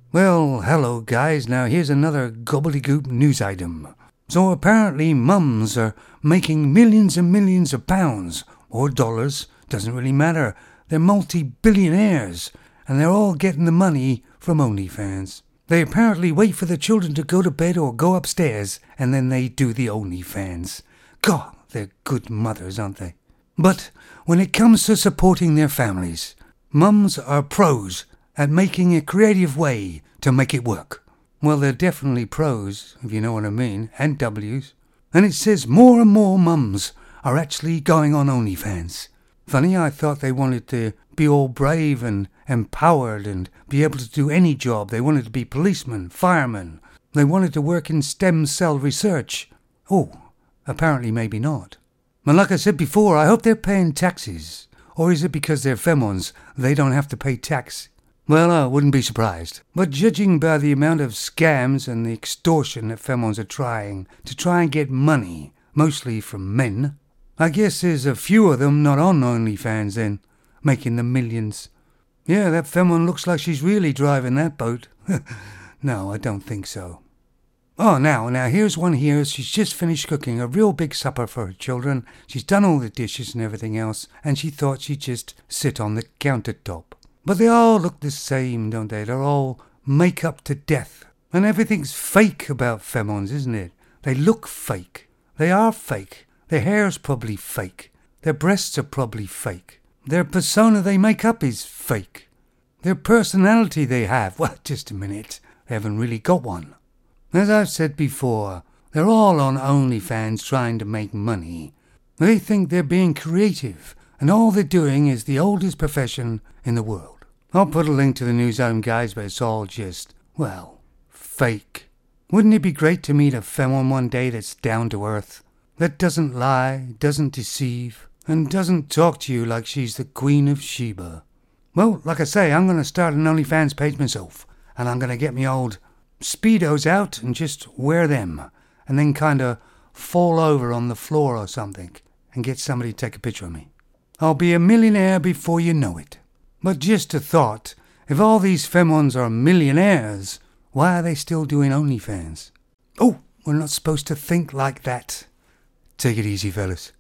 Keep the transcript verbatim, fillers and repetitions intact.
Well, hello guys, now here's another gobbledygook news item. So apparently mums are making millions and millions of pounds, or dollars, doesn't really matter. They're multi-billionaires, and they're all getting the money from OnlyFans. They apparently wait for the children to go to bed or go upstairs, and then they do the OnlyFans. God, they're good mothers, aren't they? But when it comes to supporting their families, mums are pros at making a creative way to make it work. Well, they're definitely pros, if you know what I mean, and W's. And it says more and more mums are actually going on OnlyFans. Funny, I thought they wanted to be all brave and empowered and be able to do any job. They wanted to be policemen, firemen. They wanted to work in stem cell research. Oh, apparently maybe not. And like I said before, I hope they're paying taxes. Or is it because they're femons, they don't have to pay tax? Well, I wouldn't be surprised. But judging by the amount of scams and the extortion that femons are trying to try and get money, mostly from men, I guess there's a few of them not on OnlyFans then, making the millions. Yeah, that femon looks like she's really driving that boat. No, I don't think so. Oh, now, now, here's one here. She's just finished cooking a real big supper for her children. She's done all the dishes and everything else, and she thought she'd just sit on the countertop. But they all look the same, don't they? They're all make-up to death. And everything's fake about femons, isn't it? They look fake. They are fake. Their hair's probably fake. Their breasts are probably fake. Their persona they make up is fake. Their personality they have, well, just a minute. They haven't really got one. As I've said before, they're all on OnlyFans trying to make money. They think they're being creative, and all they're doing is the oldest profession in the world. I'll put a link to the news item, guys, but it's all just, well, fake. Wouldn't it be great to meet a femon one day that's down to earth, that doesn't lie, doesn't deceive, and doesn't talk to you like she's the Queen of Sheba? Well, like I say, I'm going to start an OnlyFans page myself, and I'm going to get me old Speedos out and just wear them, and then kind of fall over on the floor or something, and get somebody to take a picture of me. I'll be a millionaire before you know it. But just a thought, if all these femons are millionaires, why are they still doing OnlyFans? Oh, we're not supposed to think like that. Take it easy, fellas.